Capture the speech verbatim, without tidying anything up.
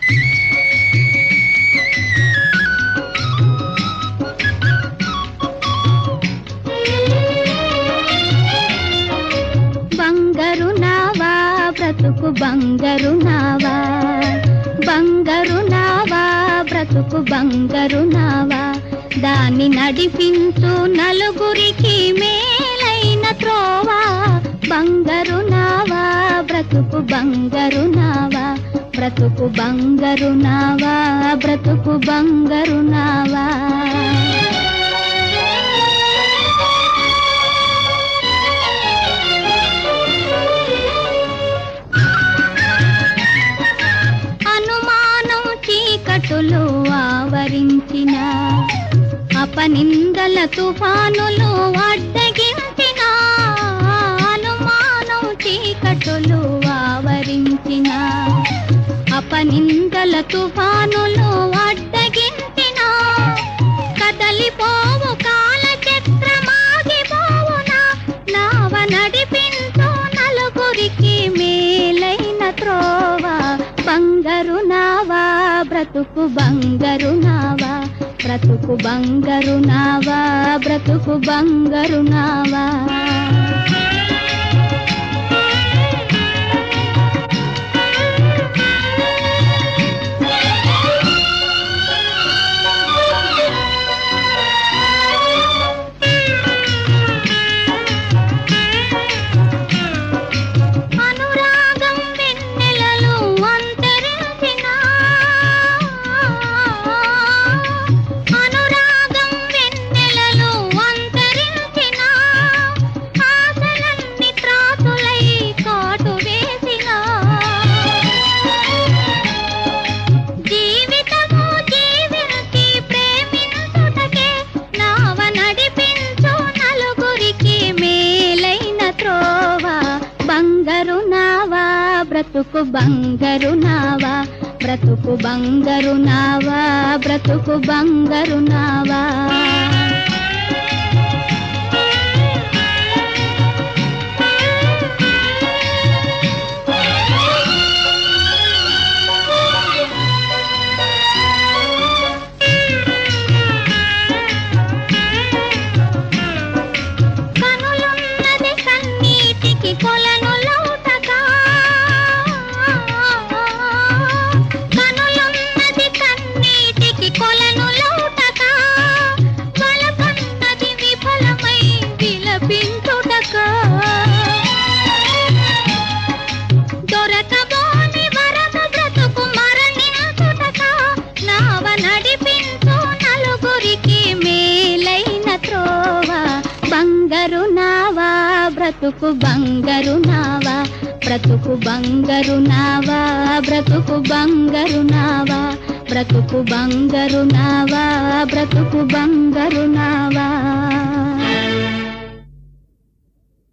బంగారు నావా బ్రతుకు బంగారు నావా, బంగారు నావా బ్రతుకు బంగారు నావా, దాన్ని నడిపించు నలుగురికి మేలైన త్రోవా. బంగారు నావా బ్రతుకు బంగారు నావా, బ్రతుకు బంగారు నావా, బ్రతుకు బంగారు నావా. చీకటులు ఆవరించిన అపనిందల తుఫానులు అడ్డగించిన, అనుమానం చీకటులు ఆవరించిన అపనిందల తుఫానులు అడ్డగించిన, కదలిపోవు కాల చక్రమాగిపోవునా, నావ నడిపించు నలుగురికి మేలైన త్రోవా. బంగారు నావా బ్రతుకు బంగారు నావా, బ్రతుకు బంగారు నావా, బ్రతుకు బంగారు నావా. బ్రతుకు బంగారు నావా, బ్రతుకు బంగారు నావా, బ్రతుకు బంగారు నావా. కనులున్నది కన్నీటికి కొలను దొరకబోని వరద బ్రతుకు మరణించుటక, నావ నడిపించు నలుగురికి మేలైన త్రోవా. బంగారు నావా బ్రతుకు బంగారు నావా, బ్రతుకు బంగారు నావా, బ్రతుకు బంగారు నావా, బ్రతుకు బంగారు నావా, బ్రతుకు బంగారు నావా.